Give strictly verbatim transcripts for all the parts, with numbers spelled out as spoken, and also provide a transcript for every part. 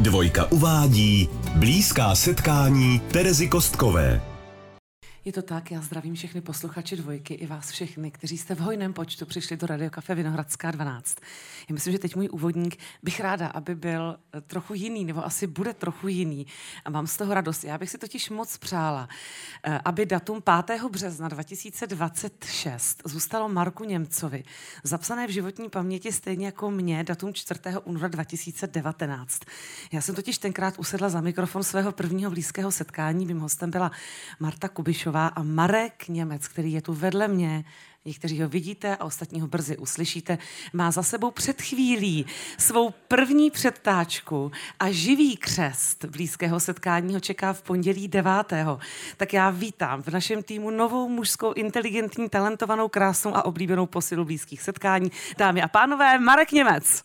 Dvojka uvádí blízká setkání Terezy Kostkové. Je to tak, já zdravím všechny posluchače Dvojky i vás všechny, kteří jste v hojném počtu přišli do Radio Café Vinohradská dvanáct. Já myslím, že teď můj úvodník bych ráda, aby byl trochu jiný, nebo asi bude trochu jiný. A mám z toho radost. Já bych si totiž moc přála, aby datum pátého března dva tisíce dvacet šest zůstalo Marku Němcovi zapsané v životní paměti stejně jako mě datum čtvrtého února dva tisíce devatenáct. Já jsem totiž tenkrát usedla za mikrofon svého prvního blízkého setkání. Mým hostem byla Marta Kubišová a Marek Němec, který je tu vedle mě. Někteří ho vidíte a ostatní ho brzy uslyšíte. Má za sebou před chvílí svou první předtáčku a živý křest blízkého setkání ho čeká v pondělí devátého Tak já vítám v našem týmu novou mužskou, inteligentní, talentovanou, krásnou a oblíbenou posilu blízkých setkání. Dámy a pánové, Marek Němec.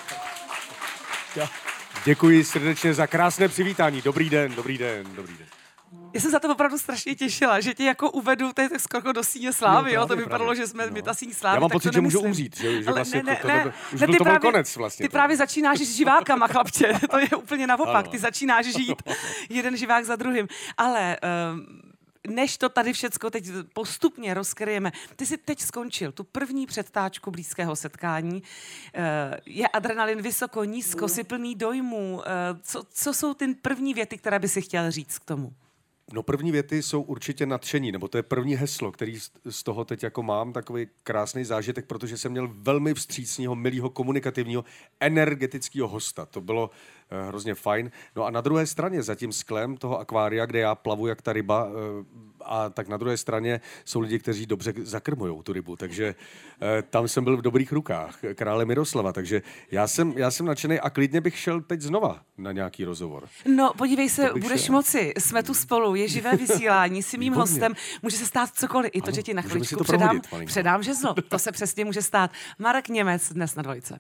Děkuji srdečně za krásné přivítání. Dobrý den, dobrý den, dobrý den. Já jsem za to opravdu strašně těšila, že tě jako uvedu teď skoro do síně slávy, jo, jo? To vypadalo, právě, že jsme no. my ta síň slávy. Já mám pocit, že můžu umřít, že, že vlastně ne, ne, to, to, to, už ne, byl to právě, konec vlastně. Ty právě začínáš s živákama, chlapče, to je úplně naopak, ano. Ty začínáš žít jeden živák za druhým, ale... Um, než to tady všecko teď postupně rozkryjeme, ty jsi teď skončil tu první předtáčku blízkého setkání. Je adrenalin vysoko, nízko, jsi plný dojmů. Co, co jsou ty první věty, které by si chtěl říct k tomu? No první věty jsou určitě nadšení, nebo to je první heslo, který z toho teď jako mám, takový krásný zážitek, protože jsem měl velmi vstřícného, milého, komunikativního, energetického hosta. To bylo uh, hrozně fajn. No a na druhé straně, za tím sklem toho akvária, kde já plavu jak ta ryba, uh, a tak na druhé straně jsou lidi, kteří dobře zakrmujou tu rybu, takže uh, tam jsem byl v dobrých rukách krále Miroslava, takže já jsem, já jsem nadšený a klidně bych šel teď znova na nějaký rozhovor. No podívej se, budeš šel. moci, jsme tu spolu, je živé vysílání, jsi mým hostem, může se stát cokoliv, i to, že ti na chvíličku předám, předám žezlo, to se přesně může stát. Marek Němec dnes na Dvojce.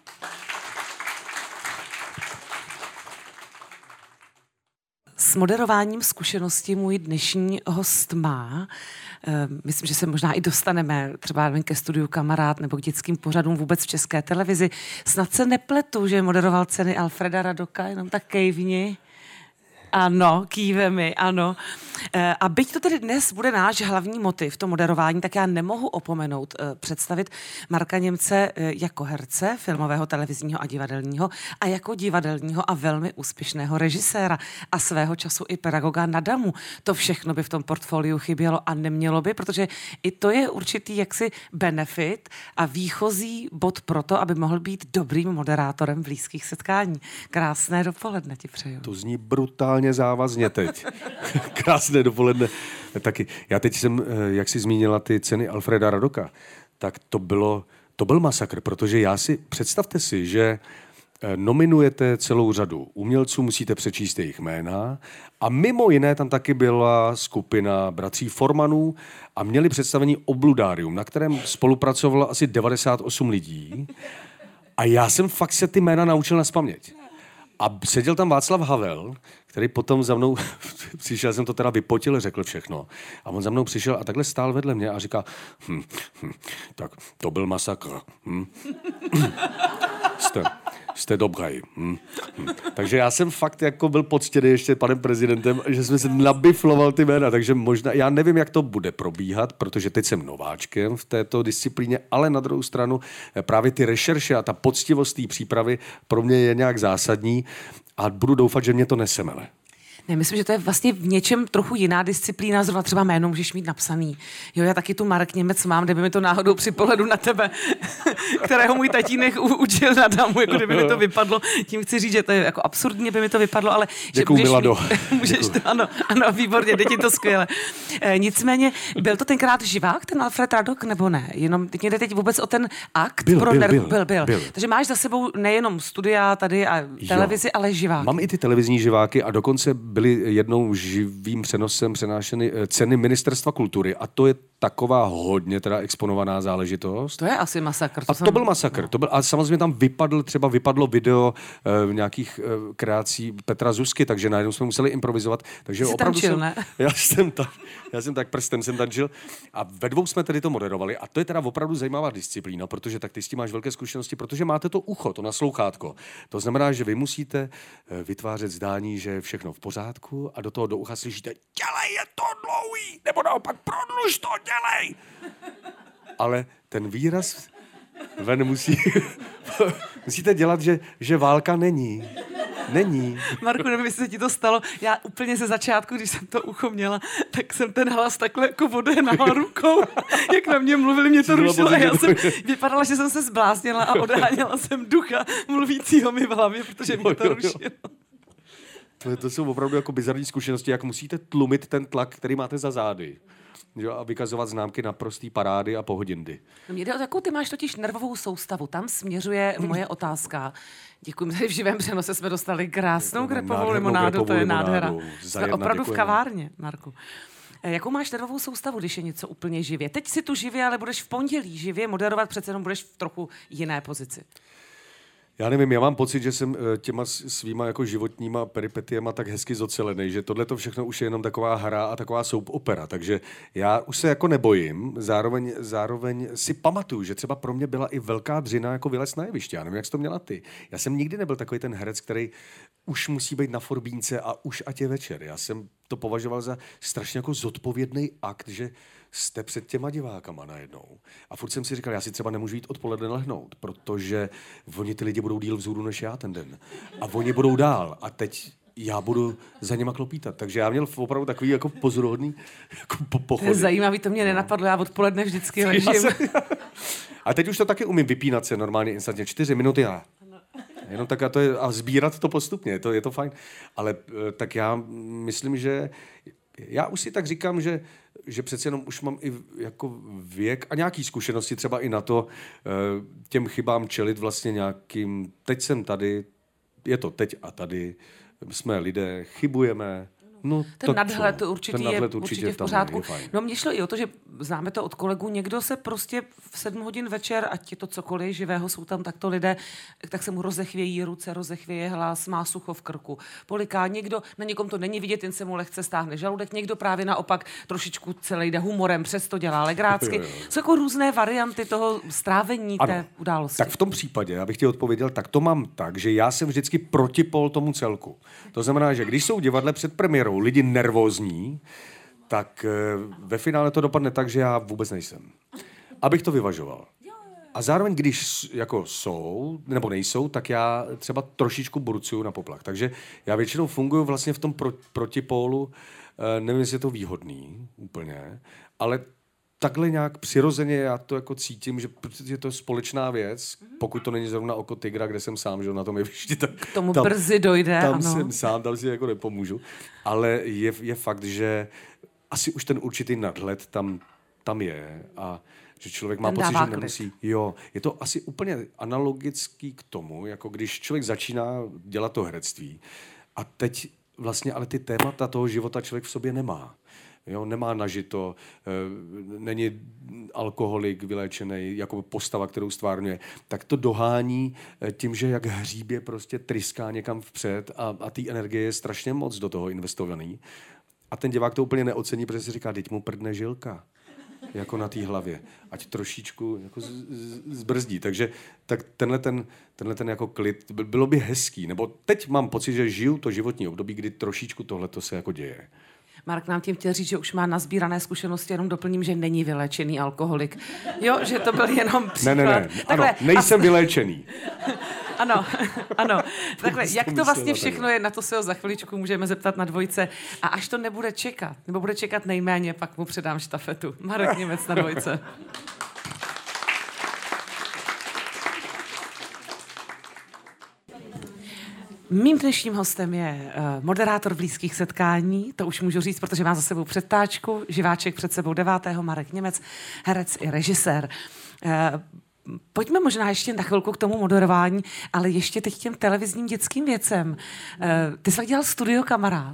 S moderováním zkušenosti můj dnešní host má. Myslím, že se možná i dostaneme třeba ke studiu Kamarád nebo k dětským pořadům vůbec v České televizi. Snad se nepletu, že moderoval ceny Alfreda Radoka, jenom tak kejvni. Ano, kýve mi, ano. A byť to tedy dnes bude náš hlavní motiv, to moderování, tak já nemohu opomenout představit Marka Němce jako herce filmového, televizního a divadelního a jako divadelního a velmi úspěšného režiséra a svého času i pedagoga na damu. To všechno by v tom portfoliu chybělo a nemělo by, protože i to je určitý jaksi benefit a výchozí bod pro to, aby mohl být dobrým moderátorem blízkých setkání. Krásné dopoledne ti přeju. To zní brutálně závazně teď. Krásné dopoledne. Taky. Já teď jsem, jak jsi zmínila ty ceny Alfreda Radoka, tak to bylo, to byl masakr, protože já si, představte si, že nominujete celou řadu umělců, musíte přečíst jejich jména a mimo jiné tam taky byla skupina bratří Formanů a měli představení Obludárium, na kterém spolupracovalo asi devadesát osm lidí a já jsem fakt se ty jména naučil nazpaměť. A seděl tam Václav Havel, který potom za mnou přišel, jsem to teda vypotil, řekl všechno. A on za mnou přišel a takhle stál vedle mě a říká, hm, hm, tak to byl masakr. Hm. jste, jste dobrý. Hm, hm. Takže já jsem fakt jako byl poctěný ještě panem prezidentem, že jsme se nabifloval ty jména, takže možná, já nevím, jak to bude probíhat, protože teď jsem nováčkem v této disciplíně, ale na druhou stranu právě ty rešerše a ta poctivost té přípravy pro mě je nějak zásadní a budu doufat, že mě to nesemele. Ne, myslím, že to je vlastně v něčem trochu jiná disciplína, zrovna třeba jméno můžeš mít napsaný. Jo, já taky tu Marek Němec mám, kdyby mi to náhodou při pohledu na tebe, kterého můj tatínek učil na damu, jako kdyby mi to vypadlo. Tím chci říct, že to je jako absurdně by mi to vypadlo, ale děkuju, že Milado. Mít, můžeš to, ano, ano, výborně, jde ti to skvěle. E, nicméně, byl to tenkrát živák, ten Alfred Radok, nebo ne? Jenom teď jde teď vůbec o ten akt. Byl, pro byl, ner- byl, byl, byl. byl. Takže máš za sebou nejenom studia tady a televizi, jo. ale živáky. Mám i ty televizní živáky a dokonce byly jednou živým přenosem přenášeny ceny Ministerstva kultury a to je taková hodně teda exponovaná záležitost. To je asi masakr. To a to jsem... byl masakr. No. To byl, a samozřejmě tam vypadl, třeba vypadlo video uh, nějakých uh, kreací Petra Zuzky, takže najednou jsme museli improvizovat. Takže Jsi opravdu tančil, jsem, ne? Já jsem, ta, já jsem tak prstem jsem tančil a ve dvou jsme tedy to moderovali a to je teda opravdu zajímavá disciplína, protože tak ty s tím máš velké zkušenosti, protože máte to ucho, to naslouchátko. To znamená, že vy musíte vytvářet zdání, že je všechno v pořádku a do toho do ucha slyšíte dělej, je to dlouhý, nebo naopak prodluž to, dělej. Ale ten výraz ven musí, musíte dělat, že, že válka není. Není. Marku, nevím, jestli se ti to stalo. Já úplně ze začátku, když jsem to ucho měla, tak jsem ten hlas takhle jako odehnala rukou. Jak na mě mluvili, mě to rušilo. A já jsem vypadala, že jsem se zbláznila a odháněla jsem ducha mluvícího mi v hlavě, protože mě to rušilo. To, to jsou opravdu jako bizarní zkušenosti, jak musíte tlumit ten tlak, který máte za zády. Jo, a vykazovat známky na prostý parády a pohodindy. No mě jde o takovou, ty máš totiž nervovou soustavu. Tam směřuje moje otázka. Děkuji, tady v živém přenose jsme dostali krásnou grepovou limonádu, to je nádhera. Jsme opravdu děkujeme. V kavárně, Marku. Jakou máš nervovou soustavu, když je něco úplně živě? Teď si tu živě, ale budeš v pondělí živě moderovat, přece jenom budeš v trochu jiné pozici. Já nevím, já mám pocit, že jsem těma svýma jako životníma peripetiema tak hezky zocelený, že tohle to všechno už je jenom taková hra a taková soap opera, takže já už se jako nebojím, zároveň, zároveň si pamatuju, že třeba pro mě byla i velká dřina jako vylez na jeviště, já nevím, jak jsi to měla ty. Já jsem nikdy nebyl takový ten herec, který už musí být na forbínce a už ať je večer. Já jsem to považoval za strašně jako zodpovědný akt, že jste před těma divákama najednou. A furt jsem si říkal, já si třeba nemůžu jít odpoledne lehnout, protože oni ty lidi budou díl vzhůru než já ten den. A oni budou dál. A teď já budu za něma klopítat. Takže já měl opravdu takový jako pozoruhodný jako po pochody. To je zajímavý, to mě nenapadlo, já odpoledne vždycky ležím. A teď už to taky umím vypínat se normálně instantně. Čtyři minuty a jenom tak a, to je, a sbírat to postupně, to, je to fajn. Ale tak já myslím, že já už si tak říkám, že, že přece jenom už mám i jako věk a nějaký zkušenosti třeba i na to těm chybám čelit vlastně nějakým, teď jsem tady, je to teď a tady, jsme lidé, chybujeme. No, ten nadhled určitě ten nadhled je určitě v pořádku. No mně šlo i o to, že známe to od kolegů, někdo se prostě v sedm hodin večer, ať je to cokoliv živého, jsou tam takto lidé, tak se mu rozechvějí ruce, rozechvěje hlas, má sucho v krku, poliká, někdo, na někom to není vidět, jen se mu lehce stáhne žaludek, někdo právě naopak trošičku celý jde humorem, přesto dělá legrácky. Jo, jo, jo. Jsou jako různé varianty toho strávení ano, té události. Tak v tom případě, abych ti odpověděl, tak to mám tak, že já jsem vždycky protipol tomu celku. To znamená, že když jsou divadle před premiérou lidi nervózní, tak ve finále to dopadne tak, že já vůbec nejsem. Abych to vyvažoval. A zároveň, když jako jsou, nebo nejsou, tak já třeba trošičku burcuju na poplach. Takže já většinou funguji vlastně v tom pro, protipólu, nevím, jestli je to výhodný úplně, ale takhle nějak přirozeně já to jako cítím, že je to společná věc, pokud to není zrovna oko tygra, kde jsem sám, že na tom jevišti. K tomu tam, brzy dojde, tam ano. jsem sám, tam si jako nepomůžu. Ale je, je fakt, že asi už ten určitý nadhled tam, tam je a že člověk má pocit, že nemusí. Jo, je to asi úplně analogický k tomu, jako když člověk začíná dělat to herectví a teď vlastně ale ty témata toho života člověk v sobě nemá. Jo, nemá nažito, e, není alkoholik vyléčený jako postava, kterou stvárňuje, tak to dohání tím, že jak hříbě prostě tryská někam vpřed a, a té energie je strašně moc do toho investovaný. A ten divák to úplně neocení, protože si říká, teď mu prdne žilka. Jako na té hlavě. Ať trošičku jako z, z, zbrzdí. Takže tak tenhle ten, tenhle ten jako klid, bylo by hezký. Nebo teď mám pocit, že žiju to životní období, kdy trošičku tohleto se jako děje. Mark nám tím chtěl říct, že už má nazbírané zkušenosti, jenom doplním, že není vyléčený alkoholik. Jo, že to byl jenom příklad. Ne, ne, ne. Takhle, ano, nejsem a... vyléčený. Ano, ano. Takhle, jak to vlastně všechno je, na to se ho za chviličku můžeme zeptat na dvojce. A až to nebude čekat, nebo bude čekat nejméně, pak mu předám štafetu. Marek Němec na dvojce. Mým dnešním hostem je uh, moderátor blízkých setkání, to už můžu říct, protože má za sebou předtáčku, živáček před sebou devátého, Marek Němec, herec i režisér. Uh, Pojďme možná ještě na chvilku k tomu moderování, ale ještě teď těm televizním dětským věcem. Uh, ty jsi dělal Studio Kamarád.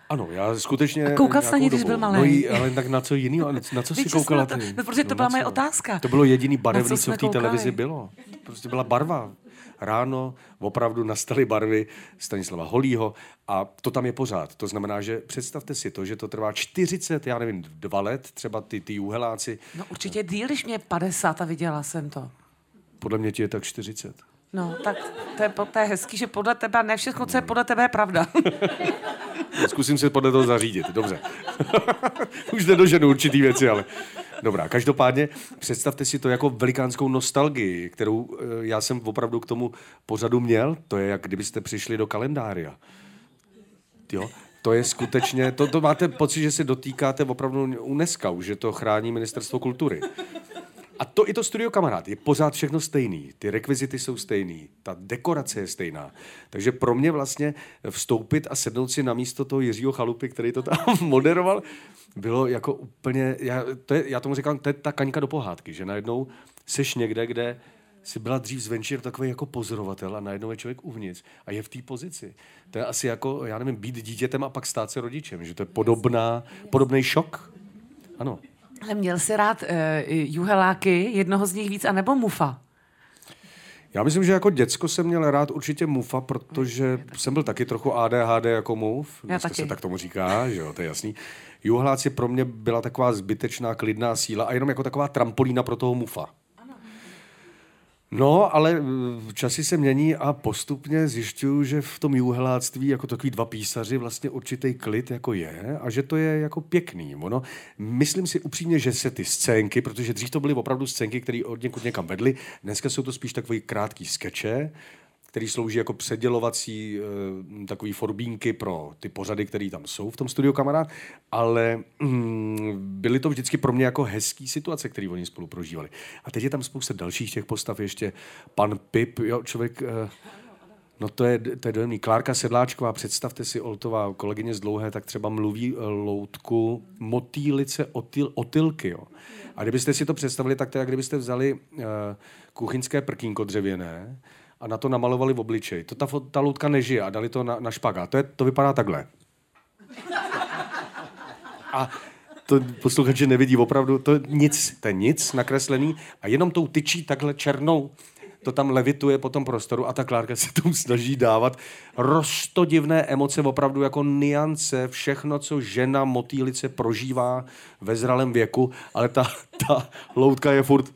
Ano, já skutečně... A koukal jsi na ní, když byl malý. No jí, ale tak na co jiného? Na co jsi koukala to, ty? No, protože to no, byla moje otázka. To bylo jediný barevný, co, co v té koukali? televizi bylo. Prostě byla barva. Ráno opravdu nastaly barvy Stanislava Holího a to tam je pořád. To znamená, že představte si to, že to trvá čtyřicet, já nevím, dva let, třeba ty, ty juheláci. No určitě díl, když mě padesát a viděla jsem to. Podle mě ti je tak čtyřicet. No, tak to je, to je hezký, že podle tebe, ne všechno, co je podle tebe, je pravda. Zkusím se podle toho zařídit, dobře. Už nedoženu určitý věci, ale... Dobrá, každopádně představte si to jako velikánskou nostalgii, kterou já jsem opravdu k tomu pořadu měl. To je, jak kdybyste přišli do kalendária. Jo? To je skutečně... To, to máte pocit, že se dotýkáte opravdu UNESCO, že to chrání Ministerstvo kultury. A to i to Studio Kamarád je pořád všechno stejný. Ty rekvizity jsou stejný, ta dekorace je stejná. Takže pro mě vlastně vstoupit a sednout si na místo toho Jiřího Chalupy, který to tam moderoval, bylo jako úplně, já, to je, já tomu říkám, to je ta kaňka do pohádky, že najednou seš někde, kde si byla dřív zvenčí takový jako pozorovatel a najednou je člověk uvnitř a je v té pozici. To je asi jako, já nevím, být dítětem a pak stát se rodičem, že to je podobná, podobný šok. Ano. Ale měl jsi rád uh, juheláky, jednoho z nich víc, anebo Mufa? Já myslím, že jako děcko jsem měl rád určitě Mufa, protože jsem byl taky trochu A D H D jako Muf. Dneska se tak tomu říká, že jo, to je jasný. Juhláci pro mě byla taková zbytečná, klidná síla a jenom jako taková trampolína pro toho Mufa. No, ale časy se mění a postupně zjišťuju, že v tom juheláctví jako takový dva písaři vlastně určitý klid jako je a že to je jako pěkný. Ono, myslím si upřímně, že se ty scénky, protože dřív to byly opravdu scénky, které od někud někam vedly, dneska jsou to spíš takový krátký skeče, který slouží jako předělovací e, takový forbínky pro ty pořady, které tam jsou v tom Studiu Kamarád, ale mm, byly to vždycky pro mě jako hezký situace, které oni spolu prožívali. A teď je tam spousta dalších těch postav, ještě pan Pip, jo, člověk, e, no to je, to je dojemný. Klárka Sedláčková, představte si, Oltová kolegyně z Dlouhé, tak třeba mluví loutku motýlice otyl, otylky, jo. A kdybyste si to představili, tak to je, jak kdybyste vzali e, kuchyňské prkínko dřevěné, a na to namalovali v obličej. To ta, ta loutka nežije a dali to na, na špagát. To, je, to vypadá takhle. A to posluchači nevidí opravdu, to je nic, to je nic nakreslený a jenom tou tyčí takhle černou. To tam levituje po tom prostoru a ta Klárka se tomu snaží dávat roztodivné emoce, opravdu jako niance, všechno, co žena motýlice prožívá ve zralém věku, ale ta, ta loutka je furt...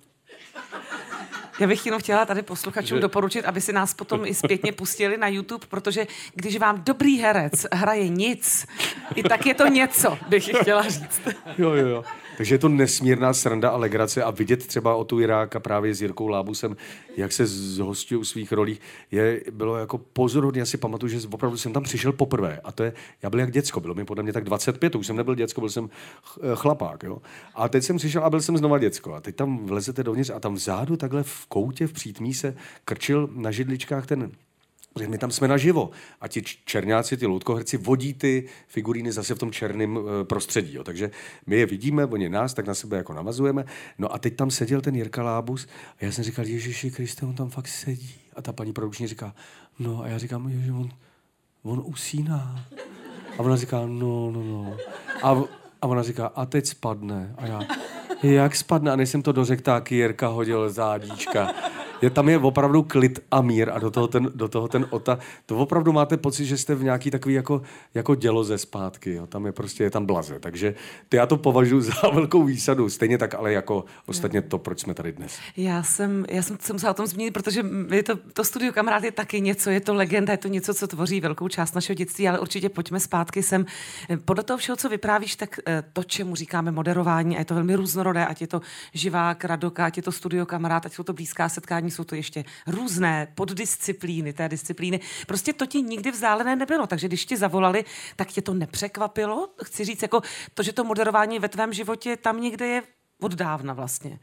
Já bych jenom chtěla tady posluchačům že... doporučit, aby si nás potom i zpětně pustili na YouTube, protože když vám dobrý herec hraje nic, i tak je to něco, bych chtěla říct. Jo, jo, jo. Takže je to nesmírná sranda a legrace a vidět třeba o tu Iráka právě s Jirkou Lábusem, jak se zhostí u svých rolí, je, bylo jako pozoruhodné. Já si pamatuju, že opravdu jsem tam přišel poprvé a to je, já byl jak děcko, bylo mi podle mě tak dvacet pět, už jsem nebyl děcko, byl jsem chlapák, jo. A teď jsem přišel a byl jsem znova děcko a teď tam vlezete dovnitř a tam vzadu takhle v koutě, v přítmí se krčil na židličkách ten... My tam jsme naživo a ti černáci, ty loutkoherci vodí ty figuríny zase v tom černém e, prostředí. Jo. Takže my je vidíme, oni nás, tak na sebe jako navazujeme. No a teď tam seděl ten Jirka Lábus a já jsem říkal, Ježiši Kriste, on tam fakt sedí. A ta paní produkční říká, no a já říkám, že on, on usíná. A ona říká, no, no, no. A, a ona říká, a teď spadne. A já, jak spadne? A než jsem to dořekl, tak Jirka hodil zádíčka. Je, tam je opravdu klid a mír a do toho ten, do toho ten Ota. To opravdu máte pocit, že jste v nějaký takový jako, jako děloze zpátky. Jo. Tam je prostě, je tam blaze. Takže ty já to považuji za velkou výsadu. Stejně tak, ale jako ostatně to, proč jsme tady dnes. Já jsem, já jsem se musela o tom zmínit, protože je to, to Studio Kamarád je taky něco, je to legenda, je to něco, co tvoří velkou část našeho dětství, ale určitě pojďme zpátky sem. Podle toho všeho, co vyprávíš, tak to, čemu říkáme moderování, a je to velmi různorodé, ať je to Živák, Radoka, ať je to Studio Kamarád, ať jsou to blízká setkání, jsou to ještě různé poddisciplíny té disciplíny. Prostě to ti nikdy vzdálené nebylo, takže když ti zavolali, tak tě to nepřekvapilo? Chci říct, jako to, že to moderování ve tvém životě tam někde je od dávna vlastně.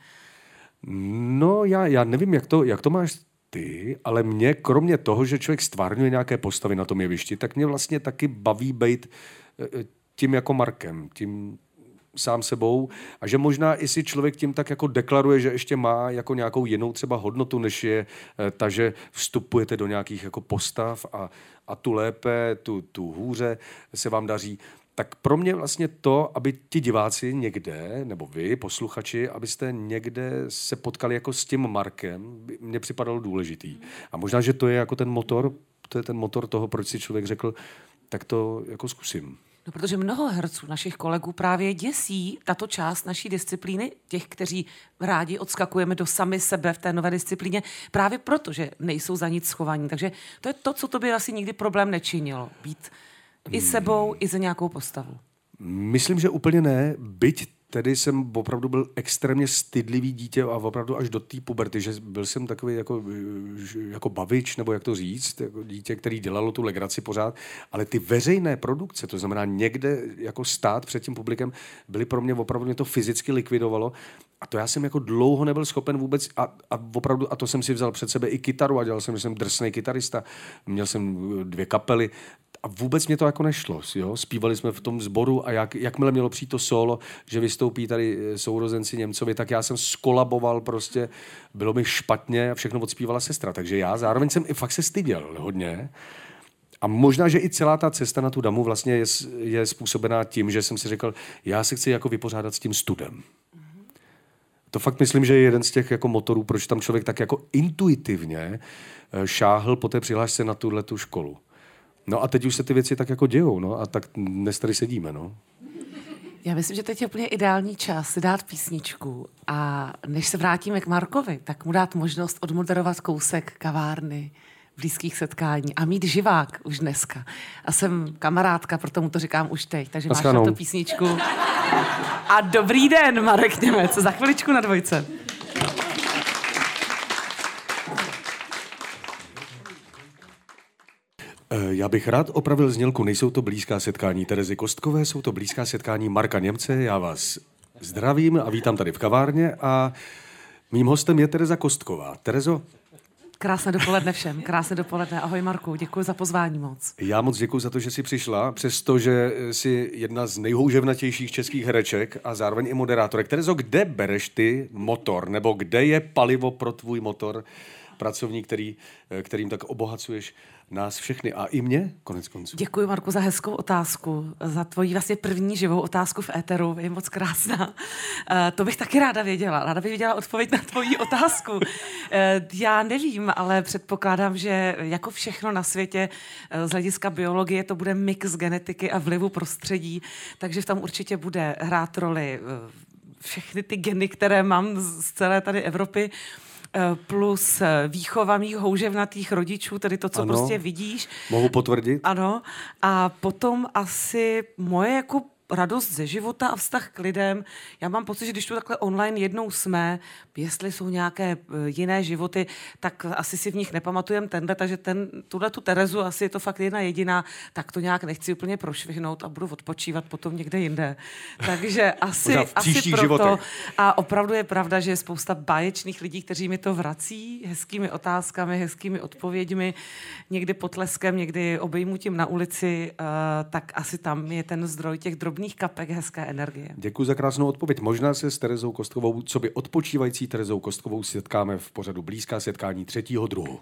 No, já, já nevím, jak to, jak to máš ty, ale mě, kromě toho, že člověk stvárňuje nějaké postavy na tom jevišti, tak mě vlastně taky baví být tím jako Markem, tím sám sebou a že možná i si člověk tím tak jako deklaruje, že ještě má jako nějakou jinou třeba hodnotu, než je ta, že vstupujete do nějakých jako postav a, a tu lépe, tu, tu hůře se vám daří. Tak pro mě vlastně to, aby ti diváci někde, nebo vy, posluchači, abyste někde se potkali jako s tím Markem, mně připadalo důležitý. A možná, že to je jako ten motor, to je ten motor toho, proč si člověk řekl, tak to jako zkusím. No, protože mnoho herců, našich kolegů, právě děsí tato část naší disciplíny, těch, kteří rádi odskakujeme do sami sebe v té nové disciplíně, právě proto, že nejsou za nic schovaní. Takže to je to, co to by asi nikdy problém nečinilo. Být i sebou, i za nějakou postavu. Myslím, že úplně ne, byť tedy jsem opravdu byl extrémně stydlivý dítě a opravdu až do té puberty, že byl jsem takový jako, jako bavič, nebo jak to říct, jako dítě, který dělalo tu legraci pořád, ale ty veřejné produkce, to znamená někde jako stát před tím publikem, byly pro mě opravdu, mě to fyzicky likvidovalo a to já jsem jako dlouho nebyl schopen vůbec a, a opravdu, a to jsem si vzal před sebe i kytaru a dělal jsem, že jsem drsnej kytarista, měl jsem dvě kapely, a vůbec mě to jako nešlo. Jo? Zpívali jsme v tom sboru a jak, jakmile mělo přijít to solo, že vystoupí tady sourozenci Němcovi, tak já jsem skolaboval prostě, bylo mi špatně a všechno odspívala sestra. Takže já zároveň jsem i fakt se styděl hodně. A možná, že i celá ta cesta na tu damu vlastně je, je způsobená tím, že jsem si řekl, já se chci jako vypořádat s tím studem. To fakt myslím, že je jeden z těch jako motorů, proč tam člověk tak jako intuitivně šáhl po té přihlášce na tuhletu školu. No a teď už se ty věci tak jako dějou, no a tak dnes tady sedíme, no. Já myslím, že teď je úplně ideální čas si dát písničku a než se vrátíme k Markovi, tak mu dát možnost odmoderovat kousek kavárny, blízkých setkání a mít živák už dneska. A jsem kamarádka, proto mu to říkám už teď, takže máš na to písničku. A dobrý den, Marek Němec, za chviličku na dvojce. Já bych rád opravil znělku. Nejsou to blízká setkání Terezy Kostkové, jsou to blízká setkání Marka Němce. Já vás zdravím a vítám tady v kavárně a mým hostem je Tereza Kostková. Terezo. Krásné dopoledne všem, krásné dopoledne. Ahoj Marku, děkuji za pozvání moc. Já moc děkuji za to, že jsi přišla, přestože jsi jedna z nejhouževnatějších českých hereček a zároveň i moderátorek. Terezo, kde bereš ty motor, nebo kde je palivo pro tvůj motor pracovní, který, kterým tak obohacuješ nás všechny a i mě, konec konců. Děkuji, Marku, za hezkou otázku, za tvoji vlastně první živou otázku v éteru, je moc krásná. Uh, to bych taky ráda věděla. Ráda bych věděla odpověď na tvoji otázku. Uh, já nevím, ale předpokládám, že jako všechno na světě uh, z hlediska biologie to bude mix genetiky a vlivu prostředí, takže v tom určitě bude hrát roli uh, všechny ty geny, které mám z celé tady Evropy, plus výchova mých houževnatých rodičů, tedy to, co ano, prostě vidíš. Mohu potvrdit? Ano. A potom asi moje jako radost ze života a vztah k lidem. Já mám pocit, že když tu takhle online jednou jsme, jestli jsou nějaké jiné životy, tak asi si v nich nepamatujeme tenhle, takže ten, tuhle tu Terezu, asi je to fakt jedna jediná, tak to nějak nechci úplně prošvihnout a budu odpočívat potom někde jinde. Takže asi, asi proto. Životech. A opravdu je pravda, že je spousta báječných lidí, kteří mi to vrací hezkými otázkami, hezkými odpověďmi, někdy potleskem, někdy obejmutím na ulici, uh, tak asi tam je ten zdroj těch drobných kapek hezké energie. Děkuji za krásnou odpověď. Možná se s Terezou Kostkovou, co by odpočívající Terezou Kostkovou setkáme v pořadu Blízká setkání třetího druhu.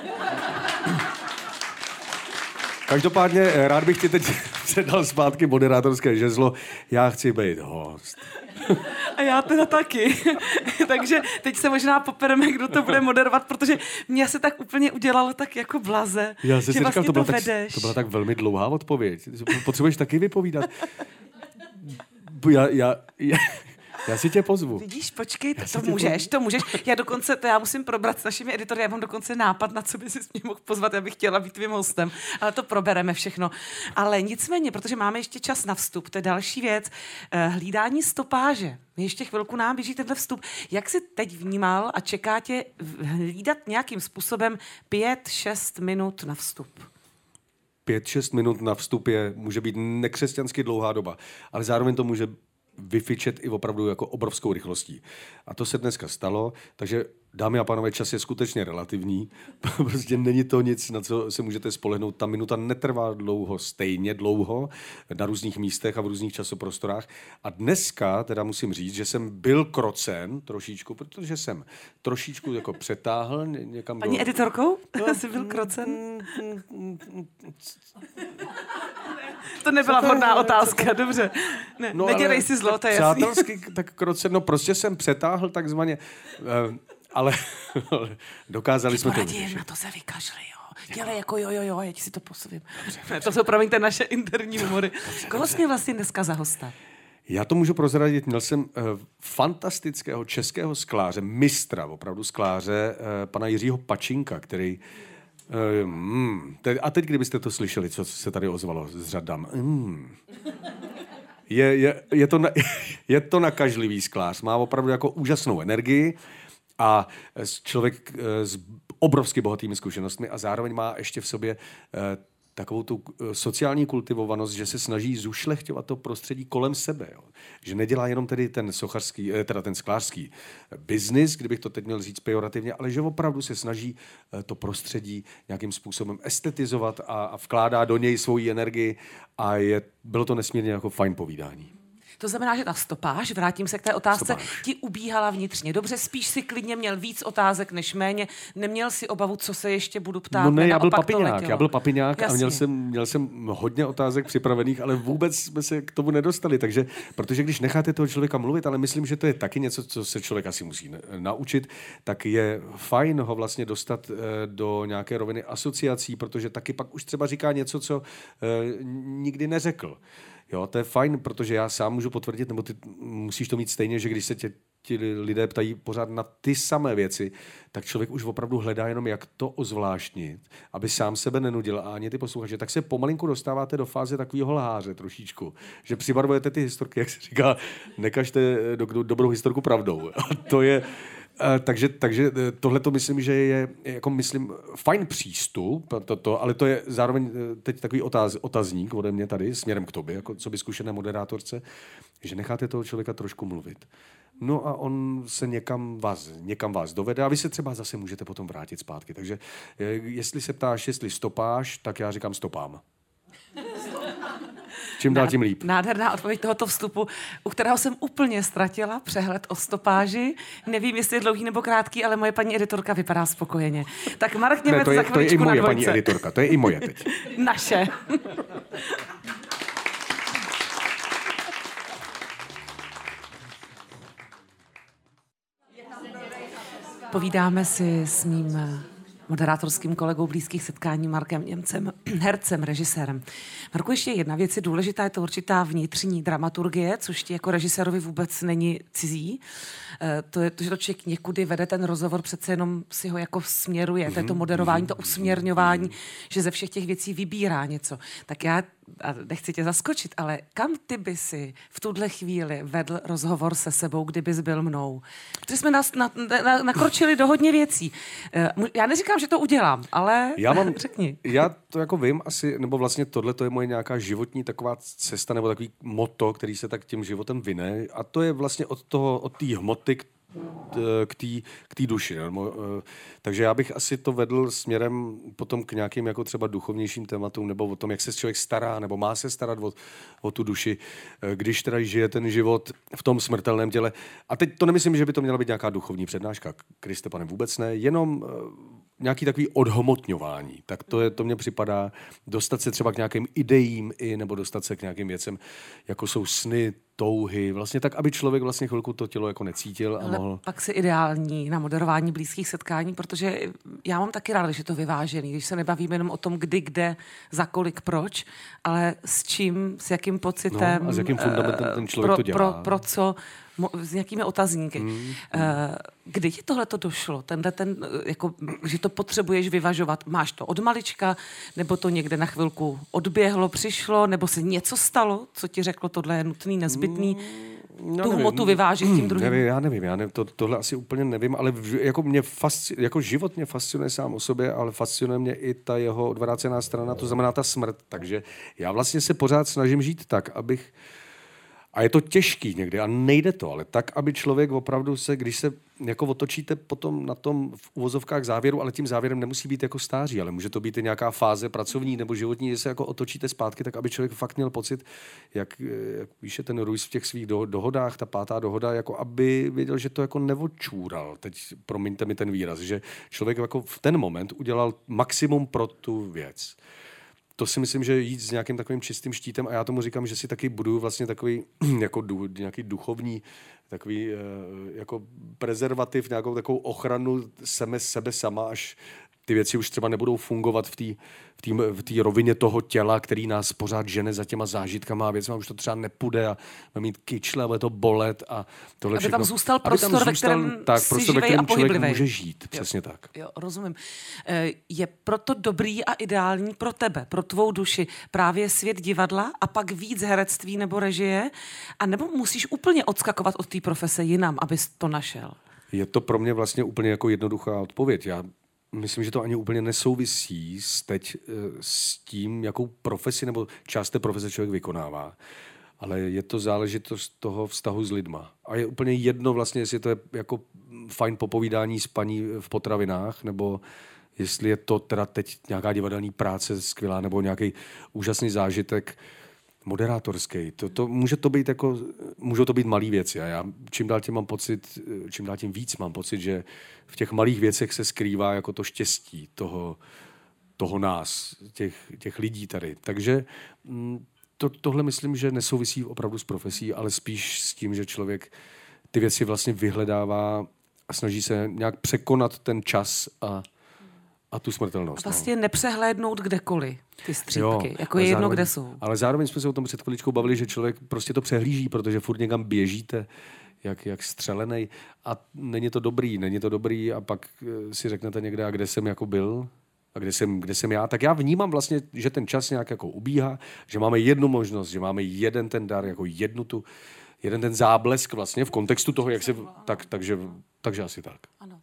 Každopádně rád bych ti teď předal zpátky moderátorské žezlo. Já chci být host. A já teda taky. Takže teď se možná popereme, kdo to bude moderovat, protože mě se tak úplně udělalo tak jako blaze, já že si vlastně říkal, to, byla to tak, vedeš. To byla tak velmi dlouhá odpověď. Potřebuješ taky vypovídat. Já, já, já, já si tě pozvu. Vidíš, počkej, to, to můžeš, pozvu. to můžeš. Já dokonce, to já musím probrat s našimi editory, já mám dokonce nápad, na co by si mě mohl pozvat, já bych chtěla být tvým hostem, ale to probereme všechno. Ale nicméně, protože máme ještě čas na vstup, to je další věc, hlídání stopáže. Ještě chvilku nám běží tenhle vstup. Jak jsi teď vnímal a čeká tě hlídat nějakým způsobem pět, šest minut na vstup? Pět, šest minut na vstup je, může být nekřesťansky dlouhá doba, ale zároveň to může vyfičet i opravdu jako obrovskou rychlostí. A to se dneska stalo, takže dámy a pánové, čas je skutečně relativní. Prostě není to nic, na co se můžete spolehnout. Ta minuta netrvá dlouho, stejně dlouho, na různých místech a v různých časoprostorách. A dneska teda musím říct, že jsem byl krocen trošičku, protože jsem trošičku jako přetáhl ně, někam Paní do... editorkou? Jsi byl krocen? To nebyla vhodná otázka, dobře. Ne, No, nedělej ale si zlo, tak to je jasný. přátelsky, tak krocen, no prostě jsem přetáhl takzvaně, eh, ale dokázali jsme to Poradím, vyřešit. na to se vykašli, jo. Dělej jako jo, jo, jo, já ti si to posuvím. Ne, to jsou, promiňte, naše interní humory. Koho jsi měl vlastně dneska za hosta? Já to můžu prozradit, měl jsem uh, fantastického českého skláře, mistra opravdu skláře, uh, pana Jiřího Pačinka, který... Uh, mm, te, a teď, kdybyste to slyšeli, co se tady ozvalo z řad dam. Mm. Je, je, je, to na, je to nakažlivý sklář, má opravdu jako úžasnou energii a člověk s obrovsky bohatými zkušenostmi a zároveň má ještě v sobě uh, takovou tu sociální kultivovanost, že se snaží zušlechťovat to prostředí kolem sebe. Jo. Že nedělá jenom tedy ten sochařský, teda ten sklářský biznis, kdybych to teď měl říct pejorativně, ale že opravdu se snaží to prostředí nějakým způsobem estetizovat a, a vkládá do něj svoji energii a je, bylo to nesmírně jako fajn povídání. To znamená, že ta stopáž, vrátím se k té otázce, Stopáž. ti ubíhala vnitřně. Dobře, spíš si klidně měl víc otázek než méně. Neměl si obavu, co se ještě budu ptát. No ne, já byl naopak to papiňák, letělo. já byl papiňák a Jasně. měl jsem, měl jsem hodně otázek připravených, ale vůbec jsme se k tomu nedostali, takže, protože když necháte toho člověka mluvit, ale myslím, že to je taky něco, co se člověk asi musí naučit, tak je fajn ho vlastně dostat do nějaké roviny asociací, protože taky pak už třeba říká něco, co nikdy neřekl. Jo, to je fajn, protože já sám můžu potvrdit, nebo ty musíš to mít stejně, že když se tě ti lidé ptají pořád na ty samé věci, tak člověk už opravdu hledá jenom, jak to ozvláštnit, aby sám sebe nenudil a ani ty posluchače. Tak se pomalinku dostáváte do fáze takového lháře trošičku, že přibarvujete ty historky, jak se říká, nekažte do, do, dobrou historku pravdou. A to je... Takže, takže tohle to myslím, že je jako myslím fajn přístup, to, to, ale to je zároveň teď takový otáz, otazník ode mě tady směrem k tobě, jako co by zkušené moderátorce, že necháte toho člověka trošku mluvit. No a on se někam vás, někam vás dovede a vy se třeba zase můžete potom vrátit zpátky. Takže jestli se ptáš, jestli stopáš, tak já říkám stopám. Čím dál tím líp. Nádherná odpověď tohoto vstupu, u kterého jsem úplně ztratila přehled o stopáži. Nevím, jestli je dlouhý nebo krátký, ale moje paní editorka vypadá spokojeně. Tak Marek Němec ne, za to je, to je i chviličku na moje dvojce. paní editorka, to je i moje teď. Naše. Povídáme si s mým moderátorským kolegou blízkých setkání Markem Němcem, hercem, režisérem. Marku, ještě jedna věc je důležitá, je to určitá vnitřní dramaturgie, což ti jako režisérovi vůbec není cizí. To je to, že to člověk někudy vede ten rozhovor, přece jenom si ho jako směruje, to je to moderování, to usměrňování, že ze všech těch věcí vybírá něco. Tak já, a nechci tě zaskočit, ale kam ty by si v tuhle chvíli vedl rozhovor se sebou, kdybys byl mnou? Protože jsme nás na, na, nakročili do hodně věcí. Já neříkám, že to udělám, ale já mám, řekni. Já to jako vím asi, nebo vlastně tohle to je moje nějaká životní taková cesta, nebo takový motto, který se tak tím životem vyne. A to je vlastně od toho, od té hmoty k k té k té duši. No. Takže já bych asi to vedl směrem potom k nějakým jako třeba duchovnějším tématům, nebo o tom, jak se člověk stará, nebo má se starat o, o tu duši, když teda žije ten život v tom smrtelném těle. A teď to nemyslím, že by to měla být nějaká duchovní přednáška, Kriste pane, vůbec ne, jenom nějaký takový odhmotňování. Tak to, je, to mně připadá dostat se třeba k nějakým ideím i, nebo dostat se k nějakým věcem, jako jsou sny, touhy, vlastně tak, aby člověk vlastně chvilku to tělo jako necítil. A ale mohl... pak si ideální na moderování blízkých setkání, protože já mám taky ráda, že je to vyvážený, když se nebavíme jenom o tom, kdy, kde, za kolik, proč, ale s čím, s jakým pocitem. No, a s jakým fundamentem ten člověk pro, to dělá. Pro, pro co, s nějakými otazníky. Mm. Kdy ti tohle to došlo? Tenhle ten, jako, že to potřebuješ vyvažovat. Máš to od malička, nebo to někde na chvilku odběhlo, přišlo, nebo se něco stalo, co ti řeklo, tohle je nutný, nezbytný? Mm. Tu hmotu vyvážit tím druhým. Nevím, já nevím, já ne, to, tohle asi úplně nevím, ale v, jako, mě fasci, jako život mě fascinuje sám o sobě, ale fascinuje mě i ta jeho odvrácená strana, to znamená ta smrt. Takže já vlastně se pořád snažím žít tak, abych A je to těžký někdy a nejde to, ale tak, aby člověk opravdu se, když se jako otočíte potom na tom v uvozovkách závěru, ale tím závěrem nemusí být jako stáří, ale může to být i nějaká fáze pracovní nebo životní, že se jako otočíte zpátky, tak aby člověk fakt měl pocit, jak, jak píše ten Ruiz v těch svých do, dohodách, ta pátá dohoda, jako aby věděl, že to jako neodčůral. Teď promiňte mi ten výraz, že člověk jako v ten moment udělal maximum pro tu věc. To si myslím, že jít s nějakým takovým čistým štítem a já tomu říkám, že si taky buduju vlastně takový jako du, nějaký duchovní takový jako prezervativ, nějakou takovou ochranu sebe, sebe sama, až ty věci už třeba nebudou fungovat v té v té rovině toho těla, který nás pořád žene za těma zážitkama a věcma, už to třeba nepůjde a máme mít kyčle, bude to bolet a tohle aby všechno. Tam zůstal prostor, tam zůstal, ve kterém tak, si prostor, ve kterém člověk může žít. Přesně jo, tak. Jo, rozumím. Je proto dobrý a ideální pro tebe, pro tvou duši právě svět divadla a pak víc herectví nebo režie, a nebo musíš úplně odskakovat od té profese jinam, abys to našel? Je to pro mě vlastně úplně jako jednoduchá odpověď. Já myslím, že to ani úplně nesouvisí s teď s tím, jakou profesi nebo část té profese člověk vykonává. Ale je to záležitost toho vztahu s lidma. A je úplně jedno vlastně, jestli to je jako fajn popovídání s paní v potravinách, nebo jestli je to teda teď nějaká divadelní práce skvělá, nebo nějaký úžasný zážitek moderátorský. To, to, může to být jako, můžou to být malé věci. A já čím dál tím mám pocit, čím dál tím víc mám pocit, že v těch malých věcech se skrývá jako to štěstí toho, toho nás, těch, těch lidí tady. Takže to, tohle myslím, že nesouvisí opravdu s profesí, ale spíš s tím, že člověk ty věci vlastně vyhledává a snaží se nějak překonat ten čas a a tu smrtelnost. A vlastně no. nepřehlédnout kdekoliv ty střípky, jo, jako je jedno, zároveň, kde jsou. Ale zároveň jsme se o tom před chviličkou bavili, že člověk prostě to přehlíží, protože furt někam běžíte, jak, jak střelenej a není to dobrý, není to dobrý a pak si řeknete někde, a kde jsem jako byl a kde jsem, kde jsem já, tak já vnímám vlastně, že ten čas nějak jako ubíhá, že máme jednu možnost, že máme jeden ten dar, jako jednu tu, jeden ten záblesk vlastně v kontextu toho, jak se, tak, takže, takže asi tak. Ano.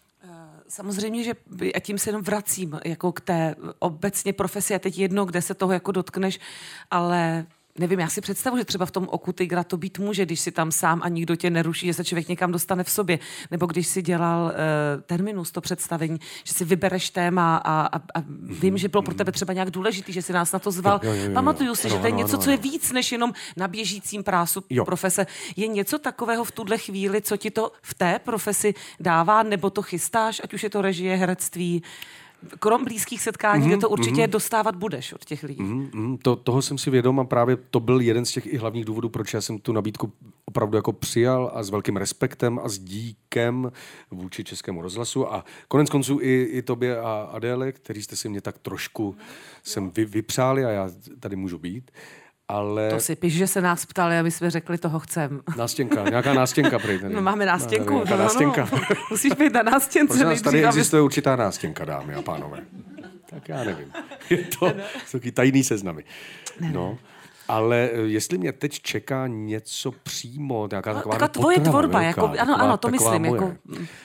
Samozřejmě, že a tím se jenom vracím jako k té obecně profesi a teď jedno, kde se toho jako dotkneš, ale nevím, já si představu, že třeba v tom Oku tygra to být může, když si tam sám a nikdo tě neruší, že se člověk někam dostane v sobě, nebo když si dělal uh, Terminus, to představení, že si vybereš téma a, a, a vím, že bylo pro tebe třeba nějak důležitý, že si nás na to zval. Jo, jo, jo, jo. Pamatuju si, ano, že to je něco, ano, co je víc než jenom na běžícím prásu jo. profese. Je něco takového v tuhle chvíli, co ti to v té profesi dává, nebo to chystáš, ať už je to režie, herectví, krom blízkých setkání, mm-hmm, kde to určitě mm-hmm. dostávat budeš od těch lidí. Mm-hmm, to, toho jsem si vědom a právě to byl jeden z těch i hlavních důvodů, proč já jsem tu nabídku opravdu jako přijal a s velkým respektem a s díkem vůči Českému rozhlasu a konec konců i, i tobě a Adéle, který jste si mě tak trošku sem vy, vypřáli a já tady můžu být. Ale... To si píš, že se nás ptali a my jsme řekli, toho chcem. Nástěnka, nějaká nástěnka prej tady. No máme nástěnku. No, no, nástěnka. No, no. Musíš být na nástěnce. Prosím nás, tady existuje určitá nástěnka, dámy a pánové. Tak já nevím. Je to takový tajný seznamy. No, ale jestli mě teď čeká něco přímo, nějaká taková no, tvoje potrava tvorba, velká, jako, taková, ano, ano, to myslím. Moje. Jako...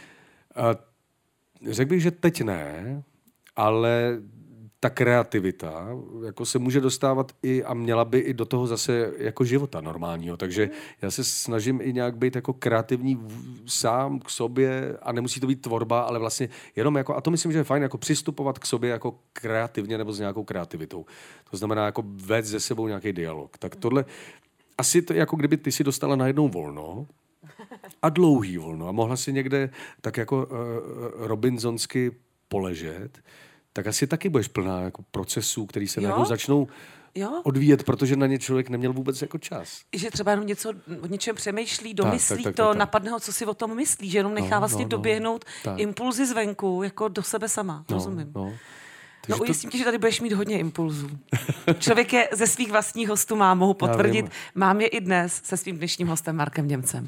Řekl bych, že teď ne, ale ta kreativita jako se může dostávat i a měla by i do toho zase jako života normálního. Takže já se snažím i nějak být jako kreativní sám k sobě a nemusí to být tvorba, ale vlastně jenom jako, a to myslím, že je fajn, jako přistupovat k sobě jako kreativně nebo s nějakou kreativitou. To znamená jako vést ze sebou nějaký dialog. Tak tohle, asi to jako kdyby ty si dostala najednou volno a dlouhý volno a mohla si někde tak jako uh, robinsonsky poležet, tak asi taky budeš plná jako procesů, který se najednou začnou jo? odvíjet, protože na ně člověk neměl vůbec jako čas. Že třeba jenom něco, o něčem přemýšlí, domyslí tak, tak, tak, to, tak, tak. napadne ho, co si o tom myslí, že jenom nechá no, vlastně no, doběhnout no, impulzy zvenku, jako do sebe sama, no, rozumím. No. No ujistím to... tě, že tady budeš mít hodně impulzů. Člověk je ze svých vlastních hostů má, mohu potvrdit, mám je i dnes se svým dnešním hostem Markem Němcem.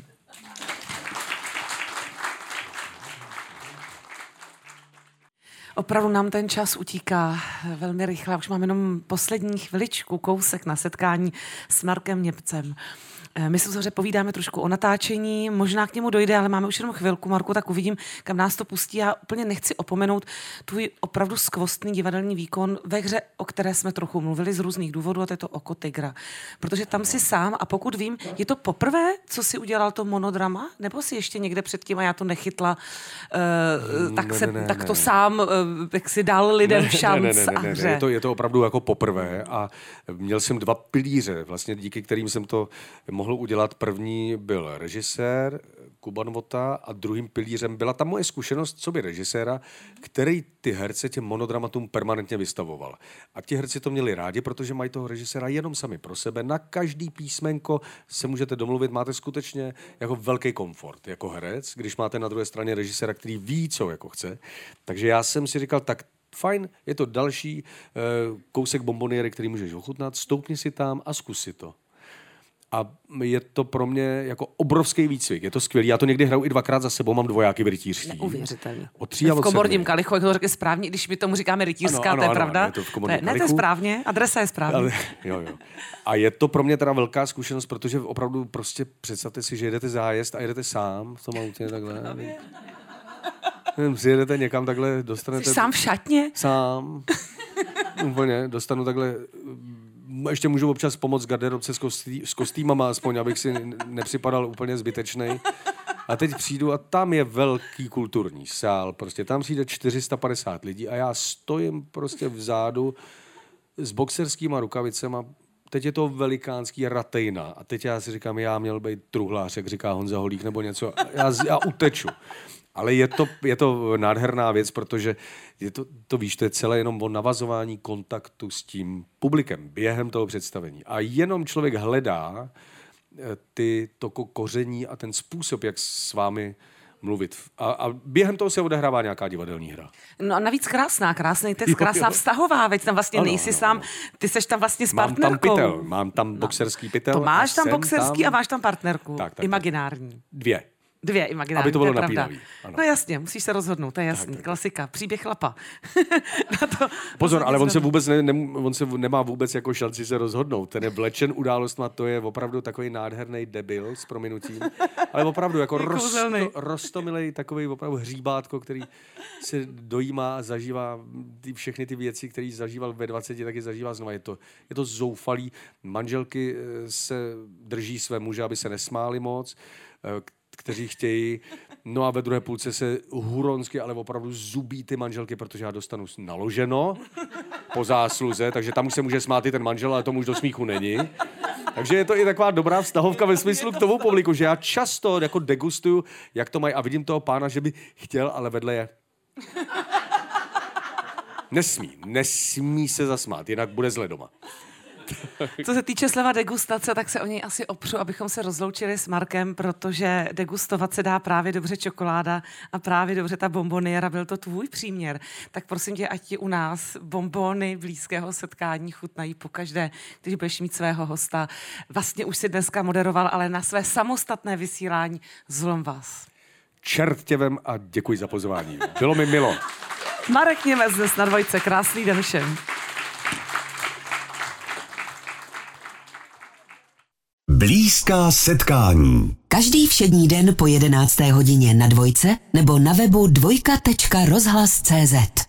Opravdu nám ten čas utíká velmi rychle. Už máme jenom poslední chviličku, kousek na setkání s Markem Němcem. My se zhoře povídáme trošku o natáčení, možná k němu dojde, ale máme už jenom chvilku, Marku, tak uvidím, kam nás to pustí. Já úplně nechci opomenout tvůj opravdu skvostný divadelní výkon ve hře, o které jsme trochu mluvili z různých důvodů, a to je to Oko tygra. Protože tam si sám, a pokud vím, je to poprvé, co si udělal to monodrama, nebo si ještě někde předtím, a já to nechytla, uh, tak, ne, se, ne, ne, tak ne. to sám, uh, jak si dal lidem ne, šanc ne, ne, ne, a ne, hře. ne, je, to, je to opravdu jako poprvé a měl jsem dva pilíře, vlastně díky kterým jsem to mohl udělat. První byl režisér Kuba Novota a druhým pilířem byla ta moje zkušenost co by režiséra, který ty herce těm monodramatům permanentně vystavoval. A ti herci to měli rádi, protože mají toho režiséra jenom sami pro sebe. Na každý písmenko se můžete domluvit, máte skutečně jako velký komfort jako herec, když máte na druhé straně režiséra, který ví, co jako chce. Takže já jsem si říkal, tak fajn, je to další uh, kousek bonboniéry, který můžeš ochutnat, stoupni si tam a zkus si to. A je to pro mě jako obrovský výcvik. Je to skvělý. Já to někdy hraju i dvakrát za sebou, mám dvojáky v rytířství. Neuvěřitelně. Od tří a v od komorním sedmi. kalichu, jak to řekl správně, když my tomu říkáme rytířská, Ano, ano, to je ano, pravda. ano, je to v komorním ne, ne, to je kalichu. správně, adresa je správně. Ale, jo, jo. A je to pro mě teda velká zkušenost, protože opravdu prostě představte si, že jedete zájezd a jedete sám v tom autě takhle. Přijedete někam takhle, dostanete... Jsi sám v šatně? Sám. Úplně, dostanu takhle... Ještě můžu občas pomoct garderobce s, kostý, s kostýmama, aspoň, abych si nepřipadal úplně zbytečnej. A teď přijdu a tam je velký kulturní sál. Prostě tam přijde čtyři sta padesát lidí a já stojím prostě vzadu s boxerskýma rukavicema. Teď je to velikánský ratejna. A teď já si říkám, já měl být truhlář, jak říká Honza Holík nebo něco. Já, já uteču. Ale je to, je to nádherná věc, protože je to, to víš, to je celé jenom o navazování kontaktu s tím publikem během toho představení. A jenom člověk hledá ty, to koření a ten způsob, jak s vámi mluvit. A, a během toho se odehrává nějaká divadelní hra. No a navíc krásná, krásný text, krásná vztahová, veď tam vlastně ano, nejsi ano, sám, ano. ty seš tam vlastně s Mám partnerkou. tam pytel, mám tam boxerský pytel. To máš a tam jsem boxerský tam... a máš tam partnerku, Tak, tak, tak. imaginární. Dvě. Dvě imaginární, Aby to bylo je pravda. napínavý, ano. No jasně, musíš se rozhodnout, to je jasný, Tak, tak. klasika, příběh chlapa. Na to, Pozor, ale on se vůbec ne, ne, on se nemá vůbec jako šanci se rozhodnout. Ten je vlečen událostma, to je opravdu takový nádherný debil s prominutím. Ale opravdu jako rosto, rostomilej takový opravdu hříbátko, který se dojímá a zažívá ty, všechny ty věci, které zažíval ve dvaceti, taky zažívá znova. Je to, je to zoufalý. Manželky se drží své muže, aby se nesmáli moc, kteří chtějí. No a ve druhé půlce se huronsky, ale opravdu zubí ty manželky, protože já dostanu naloženo po zásluze, takže tam už se může smát i ten manžel, ale tomu už do smíchu není. Takže je to i taková dobrá vztahovka ve smyslu k tomu publiku, že já často jako degustuju, jak to mají a vidím toho pána, že by chtěl, ale vedle je. Nesmí, nesmí se zasmát, jinak bude zle doma. Co se týče slova degustace, tak se o něj asi opřu, abychom se rozloučili s Markem, protože degustovat se dá právě dobře čokoláda a právě dobře ta bomboniéra, byl to tvůj příměr. Tak prosím tě, ať ti u nás bombony blízkého setkání chutnají pokaždé, když budeš mít svého hosta. Vlastně už si dneska moderoval, ale na své samostatné vysílání zlom vás. Čert tě vem a děkuji za pozvání. Bylo mi milo. Marek Němec dnes na Dvojce. Krásný den všem. Blízká setkání. Každý všední den po jedenácté hodině na Dvojce nebo na webu dvojka tečka rozhlas tečka cé zet.